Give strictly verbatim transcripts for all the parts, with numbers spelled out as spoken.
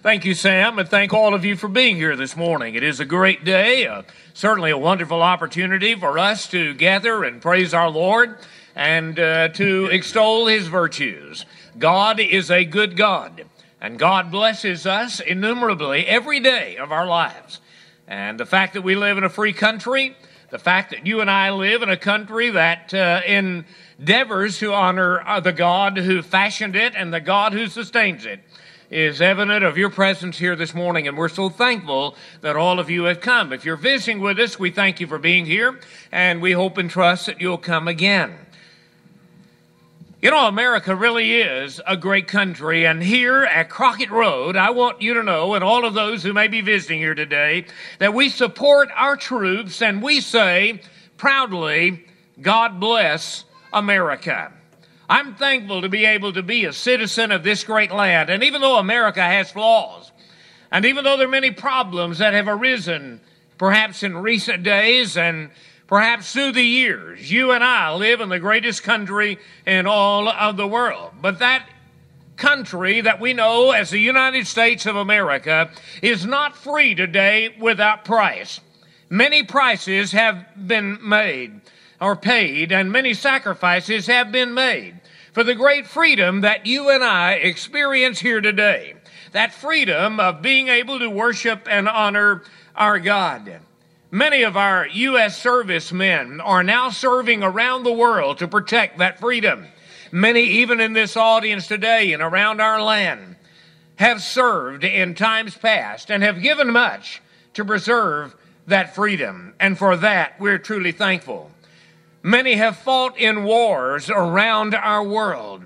Thank you, Sam, and thank all of you for being here this morning. It is a great day, uh, certainly a wonderful opportunity for us to gather and praise our Lord and uh, to extol His virtues. God is a good God, and God blesses us innumerably every day of our lives. And the fact that we live in a free country, the fact that you and I live in a country that uh, endeavors to honor uh, the God who fashioned it and the God who sustains it, is evident of your presence here this morning, and we're so thankful that all of you have come. If you're visiting with us, we thank you for being here, and we hope and trust that you'll come again. You know, America really is a great country, and here at Crockett Road, I want you to know, and all of those who may be visiting here today, that we support our troops, and we say proudly, God bless America. I'm thankful to be able to be a citizen of this great land. And even though America has flaws, and even though there are many problems that have arisen, perhaps in recent days and perhaps through the years, you and I live in the greatest country in all of the world. But that country that we know as the United States of America is not free today without price. Many prices have been made or paid, and many sacrifices have been made for the great freedom that you and I experience here today. That freedom of being able to worship and honor our God. Many of our U S servicemen are now serving around the world to protect that freedom. Many, even in this audience today and around our land, have served in times past and have given much to preserve that freedom. And for that, we're truly thankful. Many have fought in wars around our world.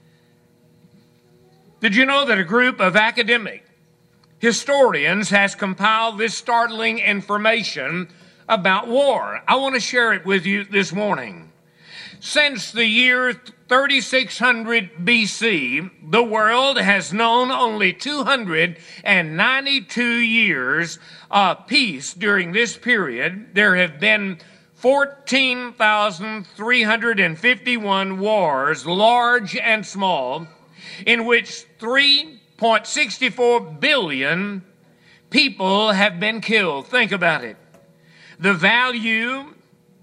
Did you know that a group of academic historians has compiled this startling information about war? I want to share it with you this morning. Since the year thirty-six hundred B C, the world has known only two hundred ninety-two years of peace. During this period, there have been fourteen thousand three hundred fifty-one wars, large and small, in which three point six four billion people have been killed. Think about it. The value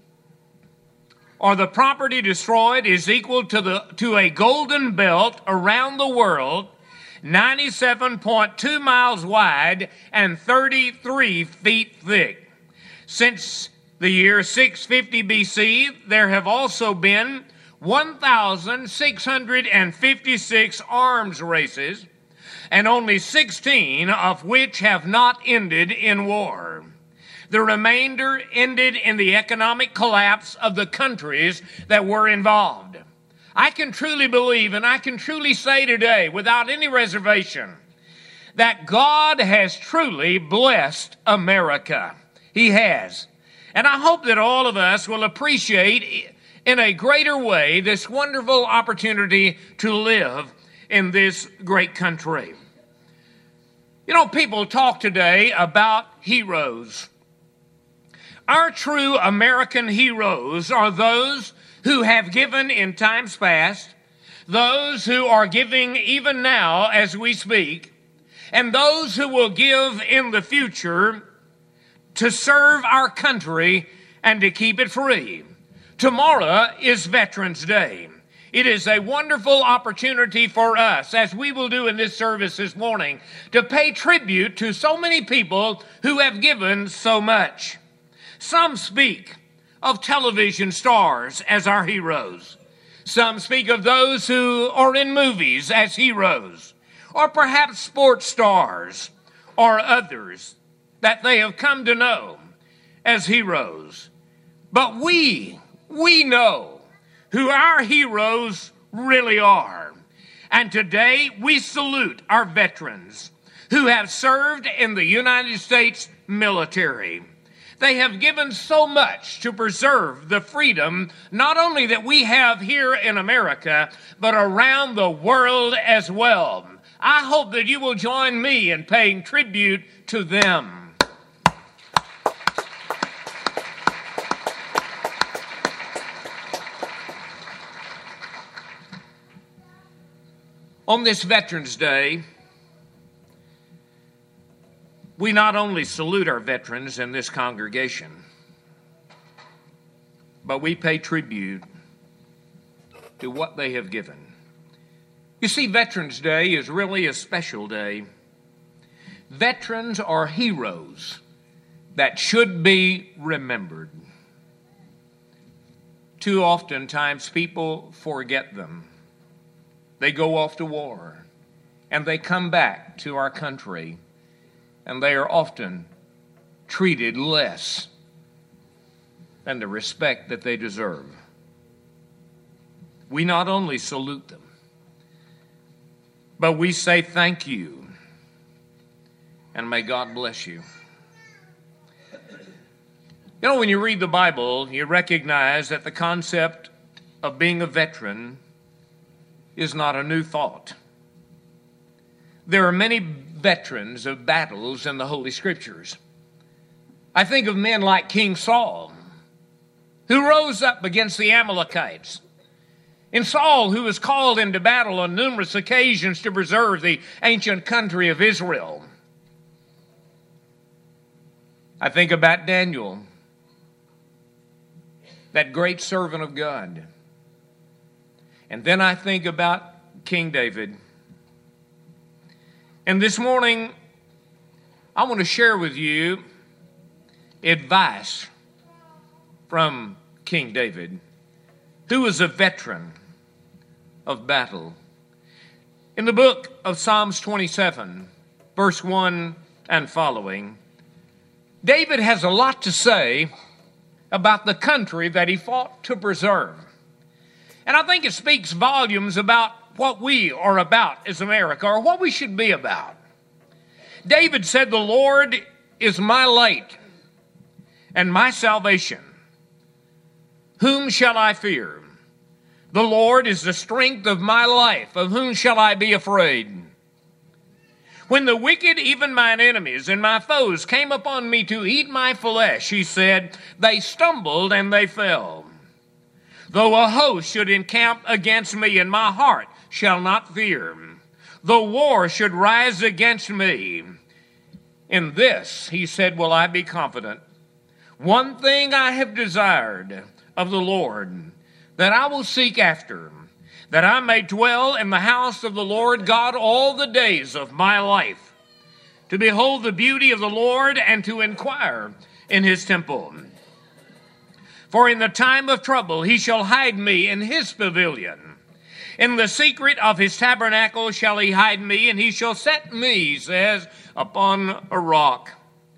or the property destroyed is equal to the to a golden belt around the world, ninety-seven point two miles wide and thirty-three feet thick. Since the year six fifty B C, there have also been one thousand six hundred fifty-six arms races, and only sixteen of which have not ended in war. The remainder ended in the economic collapse of the countries that were involved. I can truly believe, and I can truly say today, without any reservation, that God has truly blessed America. He has. And I hope that all of us will appreciate in a greater way this wonderful opportunity to live in this great country. You know, people talk today about heroes. Our true American heroes are those who have given in times past, those who are giving even now as we speak, and those who will give in the future to serve our country and to keep it free. Tomorrow is Veterans Day. It is a wonderful opportunity for us, as we will do in this service this morning, to pay tribute to so many people who have given so much. Some speak of television stars as our heroes. Some speak of those who are in movies as heroes, or perhaps sports stars or others that they have come to know as heroes. But we, we know who our heroes really are. And today we salute our veterans who have served in the United States military. They have given so much to preserve the freedom, not only that we have here in America, but around the world as well. I hope that you will join me in paying tribute to them. On this Veterans Day, We not only salute our veterans in this congregation, but we pay tribute to what they have given. You see, Veterans Day is really a special day. Veterans are heroes that should be remembered. Too often times people forget them. They go off to war and they come back to our country, and they are often treated less than the respect that they deserve. We not only salute them, but we say thank you, and may God bless you. You know, when you read the Bible, you recognize that the concept of being a veteran is not a new thought. There are many veterans of battles in the Holy Scriptures. I think of men like King Saul, who rose up against the Amalekites. And Saul, who was called into battle on numerous occasions to preserve the ancient country of Israel. I think about Daniel, that great servant of God. And then I think about King David. And this morning, I want to share with you advice from King David, who was a veteran of battle. In the book of Psalms twenty-seven, verse one and following, David has a lot to say about the country that he fought to preserve. And I think it speaks volumes about what we are about as America, or what we should be about. David said, "The Lord is my light and my salvation. Whom shall I fear? The Lord is the strength of my life. Of whom shall I be afraid? When the wicked, even mine enemies and my foes, came upon me to eat my flesh," he said, "they stumbled and they fell. Though a host should encamp against me, and my heart shall not fear. Though war should rise against me, in this," he said, "will I be confident. One thing I have desired of the Lord, that I will seek after, that I may dwell in the house of the Lord God all the days of my life, to behold the beauty of the Lord and to inquire in his temple. For in the time of trouble he shall hide me in his pavilion. In the secret of his tabernacle shall he hide me, and he shall set me," he says, "upon a rock.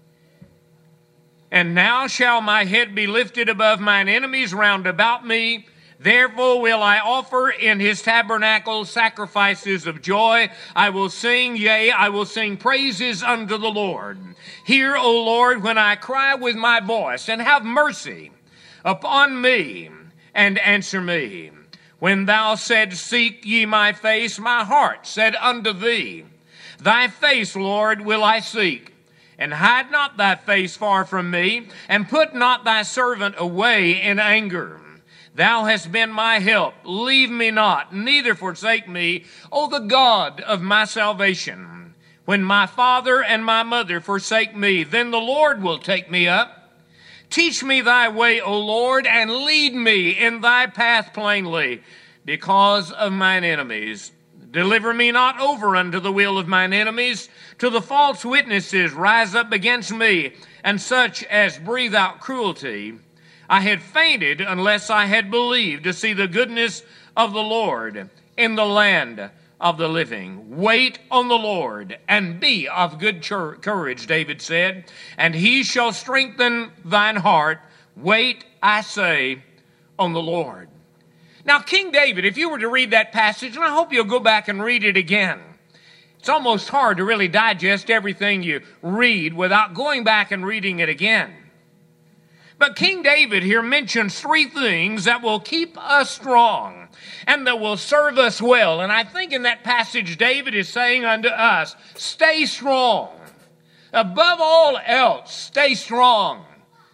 And now shall my head be lifted above mine enemies round about me. Therefore will I offer in his tabernacle sacrifices of joy. I will sing, yea, I will sing praises unto the Lord. Hear, O Lord, when I cry with my voice, and have mercy upon me, and answer me. When thou saidst, seek ye my face, my heart said unto thee, thy face, Lord, will I seek. And hide not thy face far from me, and put not thy servant away in anger. Thou hast been my help. Leave me not, neither forsake me, O the God of my salvation. When my father and my mother forsake me, then the Lord will take me up. Teach me thy way, O Lord, and lead me in thy path plainly, because of mine enemies. Deliver me not over unto the will of mine enemies, till the false witnesses rise up against me, and such as breathe out cruelty. I had fainted unless I had believed to see the goodness of the Lord in the land of the living. Wait on the Lord and be of good courage, David said, and he shall strengthen thine heart. Wait, I say, on the Lord. Now, King David, if you were to read that passage, and I hope you'll go back and read it again. It's almost hard to really digest everything you read without going back and reading it again. But King David here mentions three things that will keep us strong and that will serve us well. And I think in that passage, David is saying unto us, stay strong. Above all else, stay strong.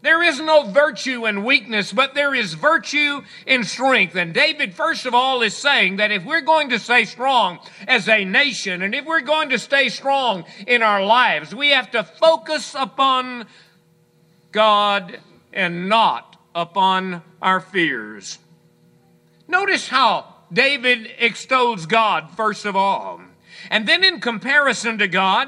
There is no virtue in weakness, but there is virtue in strength. And David, first of all, is saying that if we're going to stay strong as a nation, and if we're going to stay strong in our lives, we have to focus upon God and not upon our fears. Notice how David extols God, first of all. And then in comparison to God,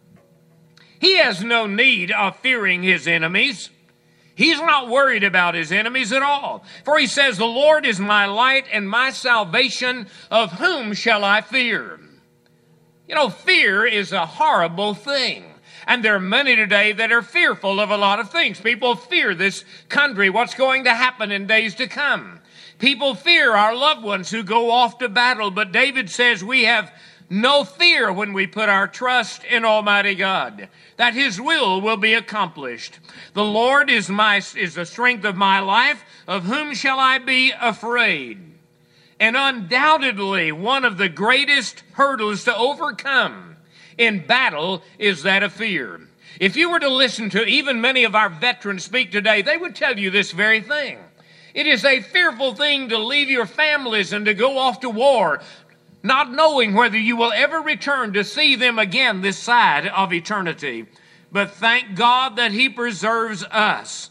he has no need of fearing his enemies. He's not worried about his enemies at all. For he says, the Lord is my light and my salvation. Of whom shall I fear? You know, fear is a horrible thing. And there are many today that are fearful of a lot of things. People fear this country, what's going to happen in days to come. People fear our loved ones who go off to battle. But David says we have no fear when we put our trust in Almighty God, that his will will be accomplished. The Lord is my is the strength of my life. Of whom shall I be afraid? And undoubtedly, one of the greatest hurdles to overcome in battle is that of fear. If you were to listen to even many of our veterans speak today, they would tell you this very thing. It is a fearful thing to leave your families and to go off to war, not knowing whether you will ever return to see them again this side of eternity. But thank God that he preserves us.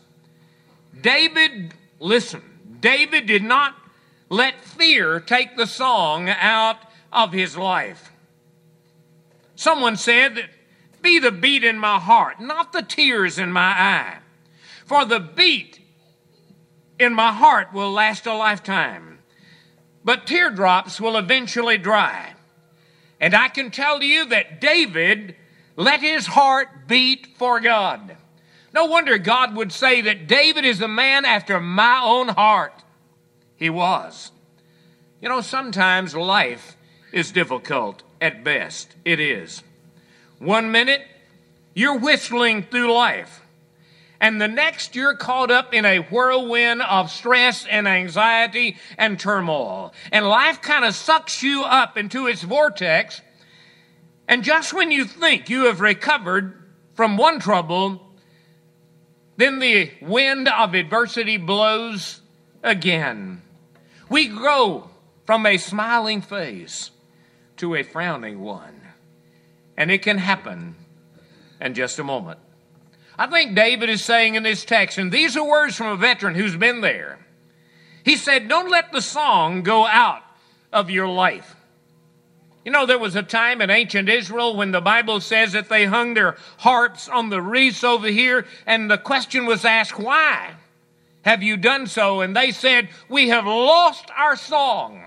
David, listen, David did not let fear take the song out of his life. Someone said that, be the beat in my heart, not the tears in my eye. For the beat in my heart will last a lifetime, but teardrops will eventually dry. And I can tell you that David let his heart beat for God. No wonder God would say that David is a man after my own heart. He was. You know, sometimes life is difficult at best. It is. One minute, you're whistling through life. And the next, you're caught up in a whirlwind of stress and anxiety and turmoil. And life kind of sucks you up into its vortex. And just when you think you have recovered from one trouble, then the wind of adversity blows again. We go from a smiling face to a frowning one. And it can happen in just a moment. I think David is saying in this text, and these are words from a veteran who's been there. He said, don't let the song go out of your life. You know, there was a time in ancient Israel when the Bible says that they hung their harps on the wreaths over here, and the question was asked, why have you done so? And they said, we have lost our song.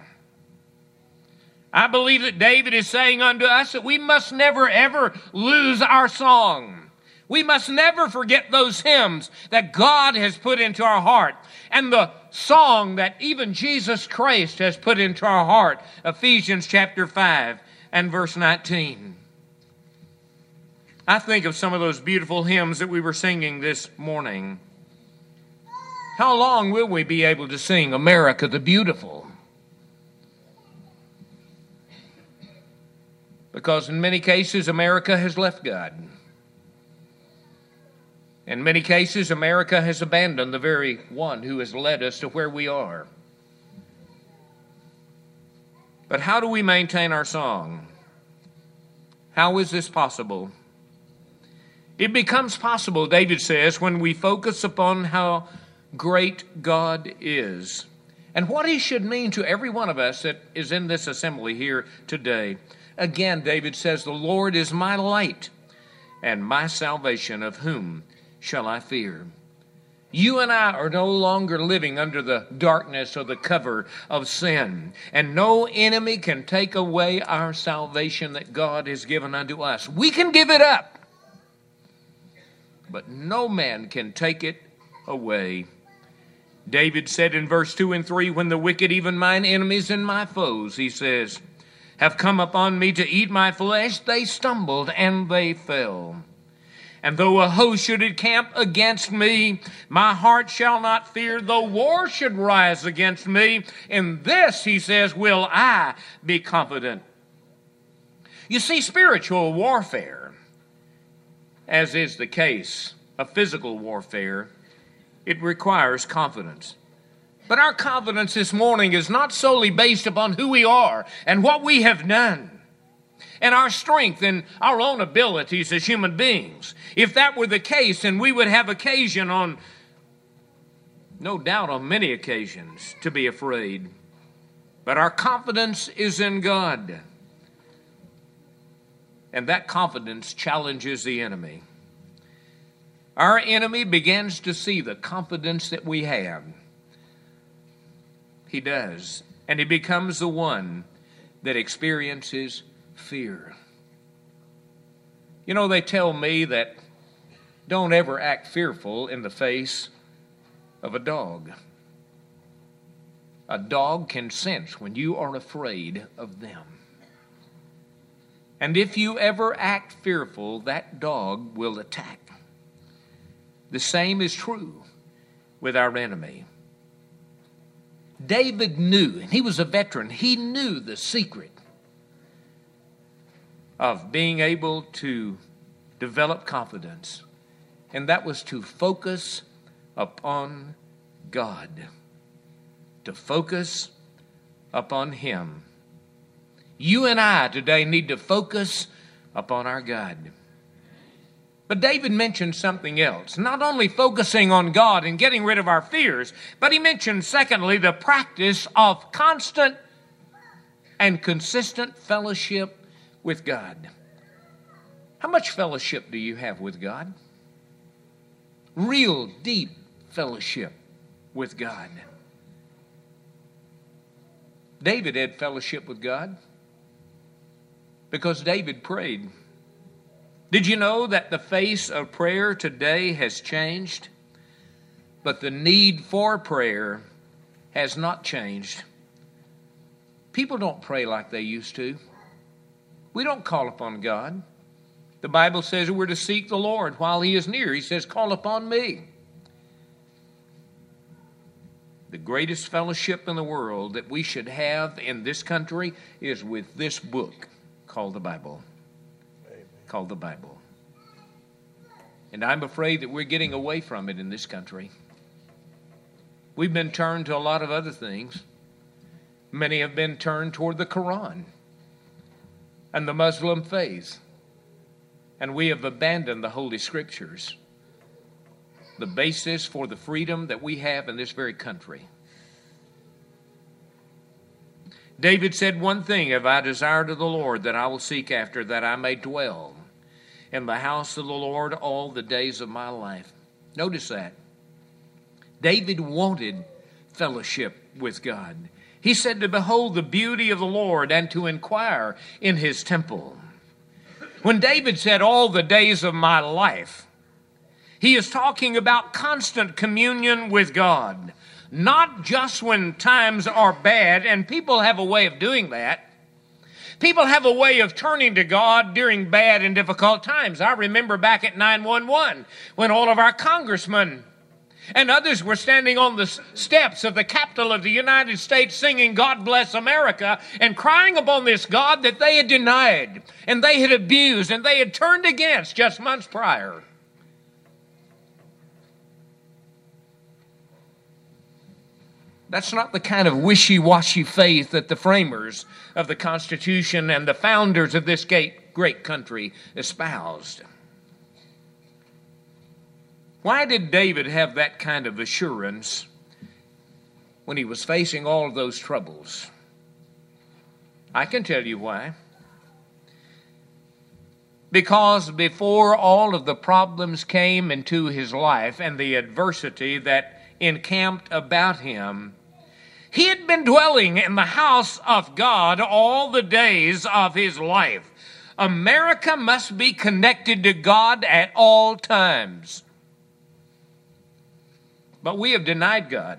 I believe that David is saying unto us that we must never, ever lose our song. We must never forget those hymns that God has put into our heart and the song that even Jesus Christ has put into our heart. Ephesians chapter five and verse nineteen. I think of some of those beautiful hymns that we were singing this morning. How long will we be able to sing America the Beautiful? Because in many cases, America has left God. In many cases, America has abandoned the very one who has led us to where we are. But how do we maintain our song? How is this possible? It becomes possible, David says, when we focus upon how great God is and what he should mean to every one of us that is in this assembly here today. Again, David says, the Lord is my light and my salvation. Of whom shall I fear? You and I are no longer living under the darkness or the cover of sin. And no enemy can take away our salvation that God has given unto us. We can give it up, but no man can take it away. David said in verse two and three, when the wicked, even mine enemies and my foes, he says, have come upon me to eat my flesh, they stumbled and they fell. And though a host should encamp against me, my heart shall not fear. Though war should rise against me, in this, he says, will I be confident. You see, spiritual warfare, as is the case of physical warfare, It requires confidence. But our confidence this morning is not solely based upon who we are and what we have done and our strength and our own abilities as human beings. If that were the case, then we would have occasion on, no doubt on many occasions, to be afraid. But our confidence is in God. And that confidence challenges the enemy. Our enemy begins to see the confidence that we have. He does. And he becomes the one that experiences fear. You know, they tell me that don't ever act fearful in the face of a dog. A dog can sense when you are afraid of them. And if you ever act fearful, that dog will attack. The same is true with our enemy. David knew, and he was a veteran, he knew the secret of being able to develop confidence, and that was to focus upon God, to focus upon Him. You and I today need to focus upon our God. But David mentioned something else, not only focusing on God and getting rid of our fears, but he mentioned, secondly, the practice of constant and consistent fellowship with God. How much fellowship do you have with God? Real, deep fellowship with God. David had fellowship with God because David prayed. Did you know that the face of prayer today has changed? But the need for prayer has not changed. People don't pray like they used to. We don't call upon God. The Bible says we're to seek the Lord while He is near. He says, call upon me. The greatest fellowship in the world that we should have in this country is with this book called the Bible. Called the Bible. And I'm afraid that we're getting away from it in this country. We've been turned to a lot of other things. Many have been turned toward the Quran and the Muslim faith. And we have abandoned the Holy Scriptures, the basis for the freedom that we have in this very country. David said, one thing have I desired of the Lord that I will seek after, that I may dwell in the house of the Lord all the days of my life. Notice that. David wanted fellowship with God. He said to behold the beauty of the Lord and to inquire in His temple. When David said all the days of my life, he is talking about constant communion with God. Not just when times are bad, and people have a way of doing that. People have a way of turning to God during bad and difficult times. I remember back at nine one one when all of our congressmen and others were standing on the steps of the Capitol of the United States singing God Bless America and crying upon this God that they had denied and they had abused and they had turned against just months prior. That's not the kind of wishy-washy faith that the framers of the Constitution and the founders of this great country espoused. Why did David have that kind of assurance when he was facing all of those troubles? I can tell you why. Because before all of the problems came into his life and the adversity that encamped about him, he had been dwelling in the house of God all the days of his life. America must be connected to God at all times. But we have denied God.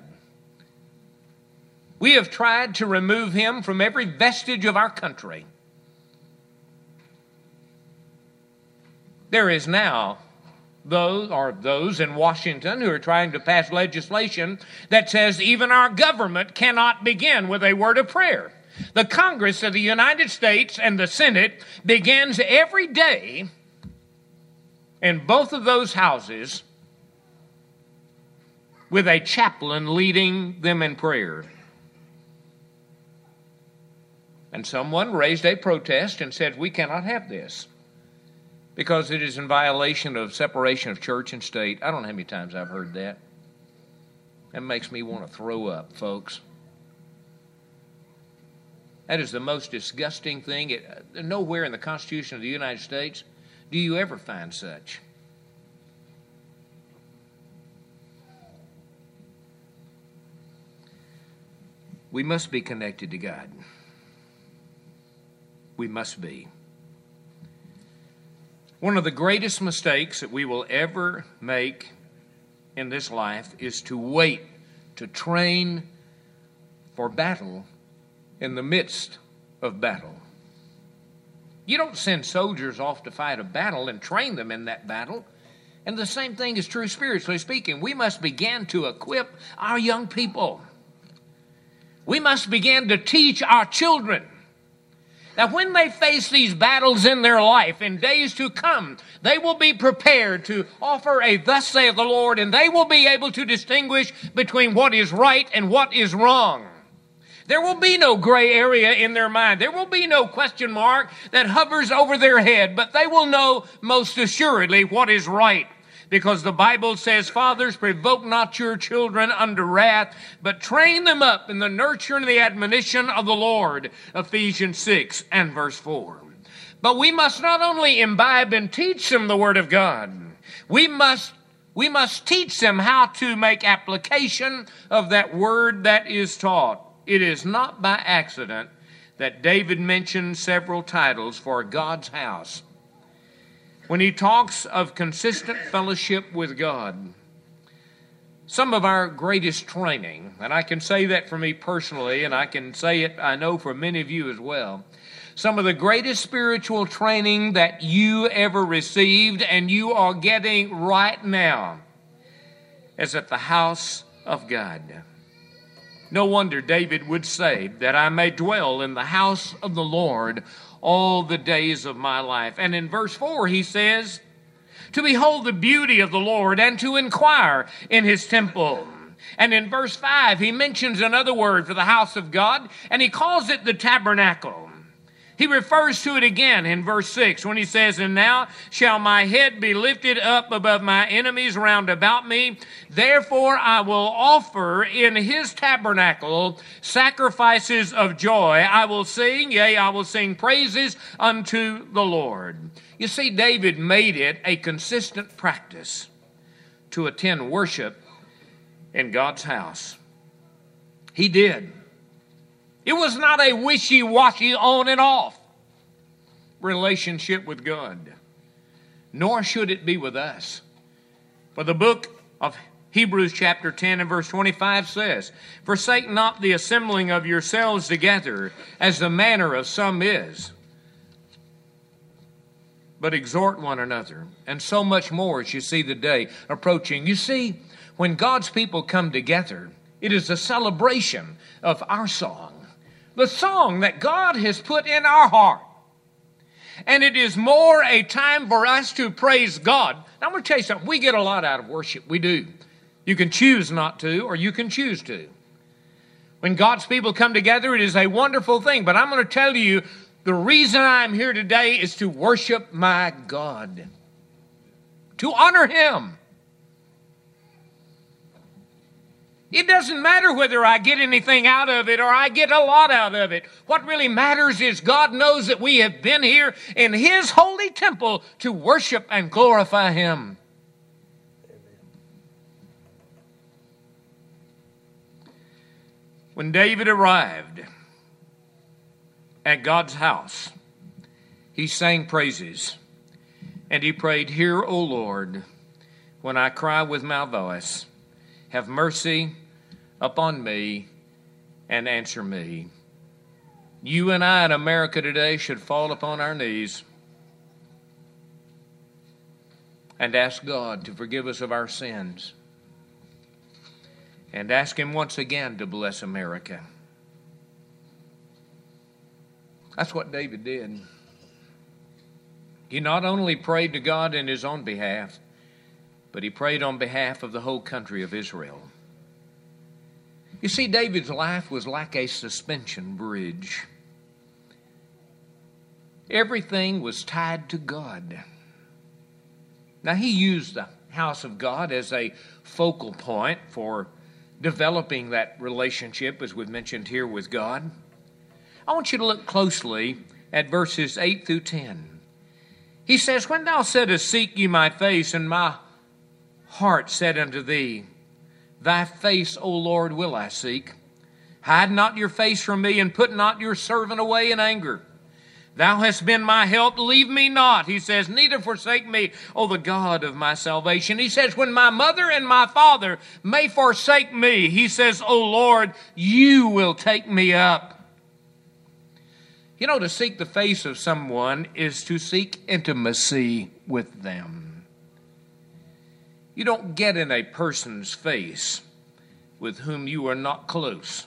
We have tried to remove Him from every vestige of our country. There is now those or those in Washington who are trying to pass legislation that says even our government cannot begin with a word of prayer. The Congress of the United States and the Senate begins every day in both of those houses with a chaplain leading them in prayer. And someone raised a protest and said, we cannot have this because it is in violation of separation of church and state. I don't know how many times I've heard that. That makes me want to throw up, folks. That is the most disgusting thing. It, nowhere in the Constitution of the United States do you ever find such. We must be connected to God. We must be. One of the greatest mistakes that we will ever make in this life is to wait to train for battle in the midst of battle. You don't send soldiers off to fight a battle and train them in that battle. And the same thing is true spiritually speaking. We must begin to equip our young people. We must begin to teach our children that when they face these battles in their life in days to come, they will be prepared to offer a thus saith the Lord, and they will be able to distinguish between what is right and what is wrong. There will be no gray area in their mind. There will be no question mark that hovers over their head, but they will know most assuredly what is right. Because the Bible says, fathers, provoke not your children unto wrath, but train them up in the nurture and the admonition of the Lord. Ephesians six and verse four. But we must not only imbibe and teach them the Word of God, we must, we must teach them how to make application of that Word that is taught. It is not by accident that David mentioned several titles for God's house. When he talks of consistent fellowship with God, some of our greatest training, and I can say that for me personally, and I can say it, I know, for many of you as well, some of the greatest spiritual training that you ever received and you are getting right now is at the house of God. No wonder David would say that I may dwell in the house of the Lord all the days of my life. And in verse four he says, to behold the beauty of the Lord and to inquire in his temple. And in verse five he mentions another word for the house of God, and he calls it the tabernacle. He refers to it again in verse six when he says, and now shall my head be lifted up above my enemies round about me. Therefore I will offer in his tabernacle sacrifices of joy. I will sing, yea, I will sing praises unto the Lord. You see, David made it a consistent practice to attend worship in God's house. He did. It was not a wishy-washy on and off relationship with God, nor should it be with us. For the book of Hebrews chapter ten and verse twenty-five says, forsake not the assembling of yourselves together, as the manner of some is, but exhort one another, and so much more as you see the day approaching. You see, when God's people come together, it is a celebration of our song. The song that God has put in our heart. And it is more a time for us to praise God. Now, I'm going to tell you something. We get a lot out of worship. We do. You can choose not to, or you can choose to. When God's people come together, it is a wonderful thing. But I'm going to tell you, the reason I'm here today is to worship my God. To honor Him. It doesn't matter whether I get anything out of it or I get a lot out of it. What really matters is God knows that we have been here in His holy temple to worship and glorify Him. Amen. When David arrived at God's house, he sang praises and he prayed, hear, O Lord, when I cry with my voice, have mercy upon me and answer me. You and I in America today should fall upon our knees and ask God to forgive us of our sins and ask Him once again to bless America. That's what David did. He not only prayed to God in his own behalf, but he prayed on behalf of the whole country of Israel. You see, David's life was like a suspension bridge. Everything was tied to God. Now, he used the house of God as a focal point for developing that relationship, as we've mentioned here, with God. I want you to look closely at verses eight through ten. He says, "When thou saidst, Seek ye my face, and my heart said unto thee, Thy face, O Lord, will I seek. Hide not your face from me, and put not your servant away in anger. Thou hast been my help, leave me not." He says, "Neither forsake me, O the God of my salvation." He says, "When my mother and my father may forsake me," he says, "O Lord, you will take me up." You know, to seek the face of someone is to seek intimacy with them. You don't get in a person's face with whom you are not close.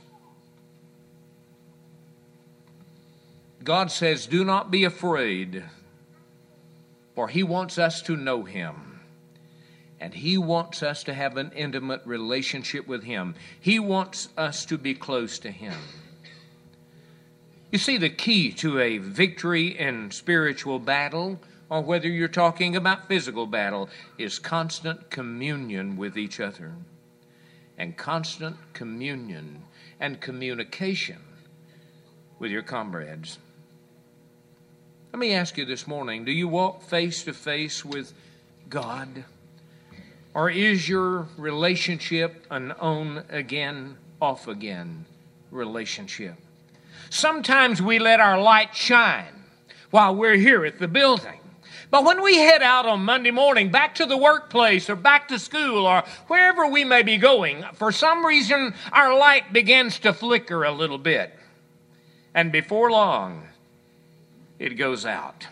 God says, "Do not be afraid," for he wants us to know him. And he wants us to have an intimate relationship with him. He wants us to be close to him. You see, the key to a victory in spiritual battle, or whether you're talking about physical battle, is constant communion with each other. And constant communion and communication with your comrades. Let me ask you this morning, do you walk face to face with God? Or is your relationship an on again, off again relationship? Sometimes we let our light shine while we're here at the building. But when we head out on Monday morning, back to the workplace or back to school or wherever we may be going, for some reason our light begins to flicker a little bit. And before long, it goes out.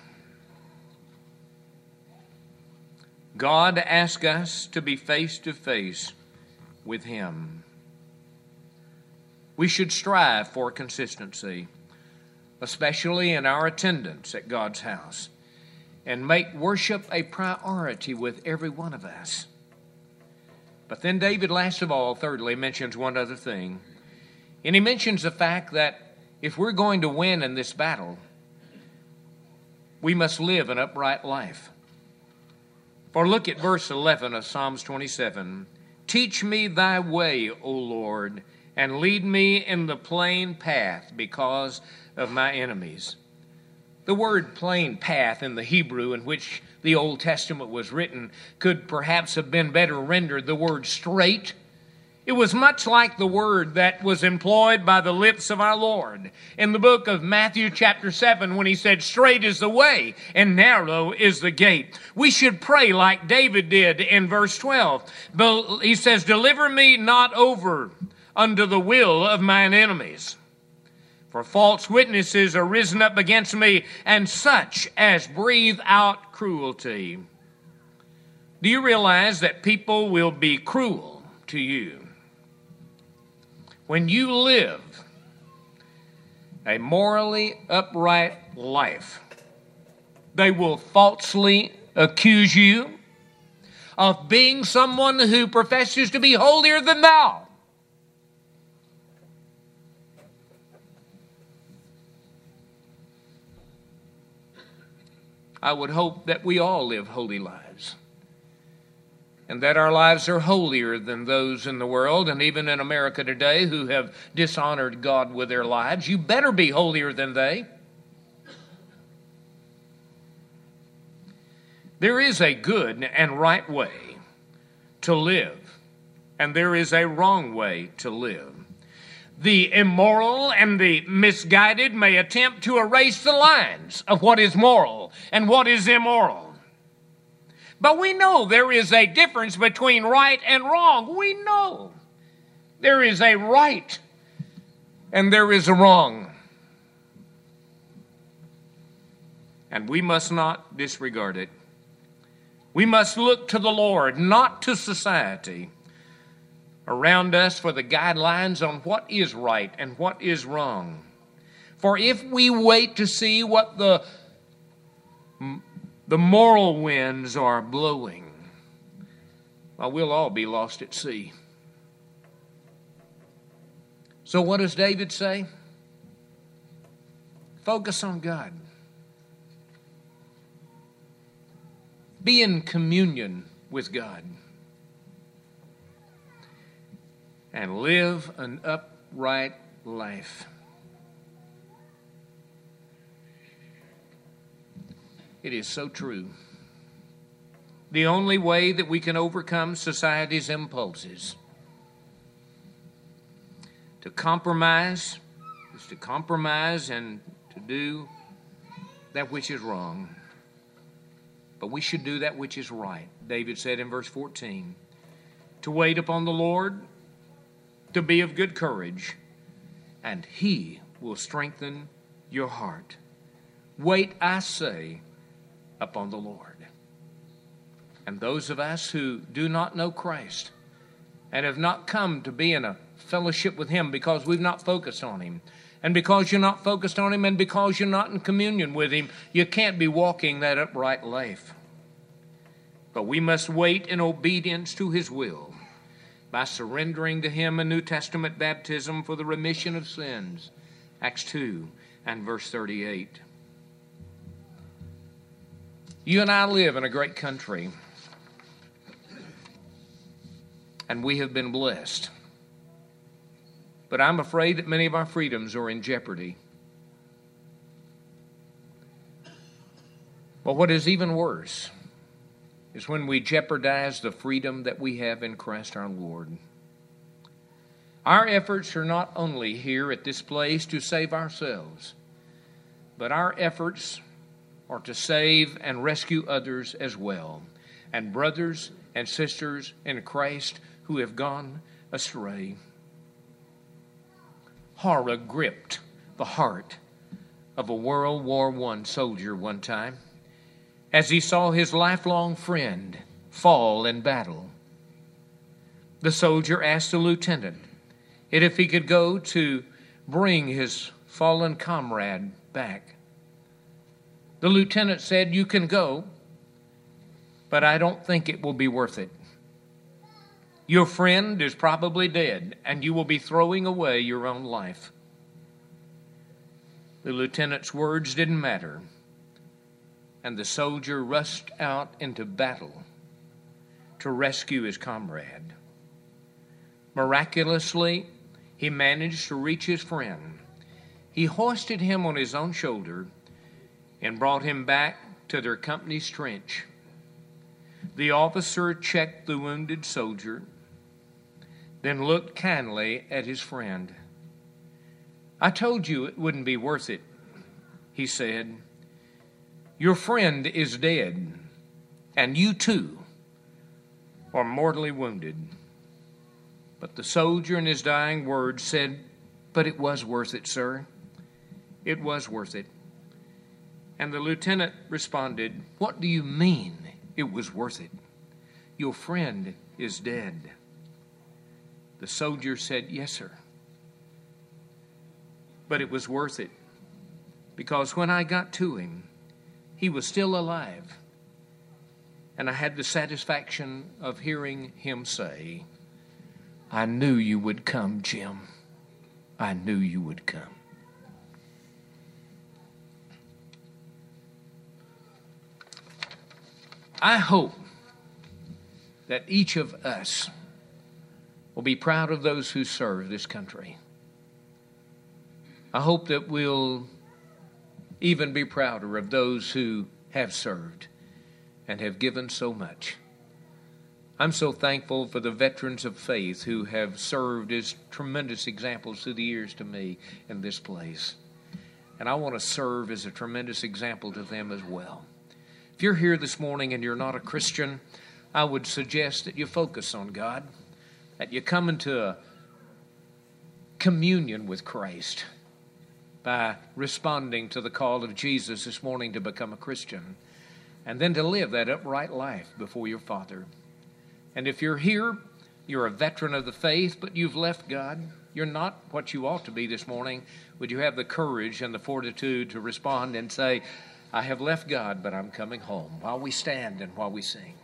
God asks us to be face to face with him. We should strive for consistency, especially in our attendance at God's house, and make worship a priority with every one of us. But then David, last of all, thirdly, mentions one other thing. And he mentions the fact that if we're going to win in this battle, we must live an upright life. For look at verse eleven of Psalms twenty-seven. "Teach me thy way, O Lord, and lead me in the plain path because of my enemies." The word plain path in the Hebrew in which the Old Testament was written could perhaps have been better rendered the word straight. It was much like the word that was employed by the lips of our Lord in the book of Matthew chapter seven when he said, "Straight is the way and narrow is the gate." We should pray like David did in verse twelve. He says, "Deliver me not over unto the will of mine enemies. For false witnesses are risen up against me, and such as breathe out cruelty." Do you realize that people will be cruel to you? When you live a morally upright life, they will falsely accuse you of being someone who professes to be holier than thou. I would hope that we all live holy lives, and that our lives are holier than those in the world and even in America today who have dishonored God with their lives. You better be holier than they. There is a good and right way to live, and there is a wrong way to live. The immoral and the misguided may attempt to erase the lines of what is moral and what is immoral. But we know there is a difference between right and wrong. We know there is a right and there is a wrong. And we must not disregard it. We must look to the Lord, not to society around us for the guidelines on what is right and what is wrong. For if we wait to see what the, the moral winds are blowing, well, we'll all be lost at sea. So what does David say? Focus on God. Be in communion with God. And live an upright life. It is so true. The only way that we can overcome society's impulses to compromise is to compromise and to do that which is wrong. But we should do that which is right. David said in verse fourteen, to wait upon the Lord, to be of good courage, and He will strengthen your heart. Wait, I say, upon the Lord. And those of us who do not know Christ and have not come to be in a fellowship with Him because we've not focused on Him, and because you're not focused on Him and because you're not in communion with Him, you can't be walking that upright life. But we must wait in obedience to His will by surrendering to Him a New Testament baptism for the remission of sins. Acts two and verse thirty-eight. You and I live in a great country, and we have been blessed. But I'm afraid that many of our freedoms are in jeopardy. But what is even worse is when we jeopardize the freedom that we have in Christ our Lord. Our efforts are not only here at this place to save ourselves, but our efforts are to save and rescue others as well, and brothers and sisters in Christ who have gone astray. Horror gripped the heart of a World War One soldier one time as he saw his lifelong friend fall in battle. The soldier asked the lieutenant if he could go to bring his fallen comrade back. The lieutenant said, "You can go, but I don't think it will be worth it. Your friend is probably dead, and you will be throwing away your own life." The lieutenant's words didn't matter, and the soldier rushed out into battle to rescue his comrade. Miraculously, he managed to reach his friend. He hoisted him on his own shoulder and brought him back to their company's trench. The officer checked the wounded soldier, then looked kindly at his friend. "I told you it wouldn't be worth it," he said. "Your friend is dead, and you too are mortally wounded." But the soldier in his dying words said, "But it was worth it, sir. It was worth it." And the lieutenant responded, "What do you mean it was worth it? Your friend is dead." The soldier said, "Yes, sir. But it was worth it, because when I got to him, he was still alive, and I had the satisfaction of hearing him say, 'I knew you would come, Jim. I knew you would come.'" I hope that each of us will be proud of those who serve this country. I hope that we'll even be prouder of those who have served and have given so much. I'm so thankful for the veterans of faith who have served as tremendous examples through the years to me in this place. And I want to serve as a tremendous example to them as well. If you're here this morning and you're not a Christian, I would suggest that you focus on God, that you come into a communion with Christ by responding to the call of Jesus this morning to become a Christian, and then to live that upright life before your Father. And if you're here, you're a veteran of the faith, but you've left God, you're not what you ought to be this morning, would you have the courage and the fortitude to respond and say, "I have left God, but I'm coming home," while we stand and while we sing.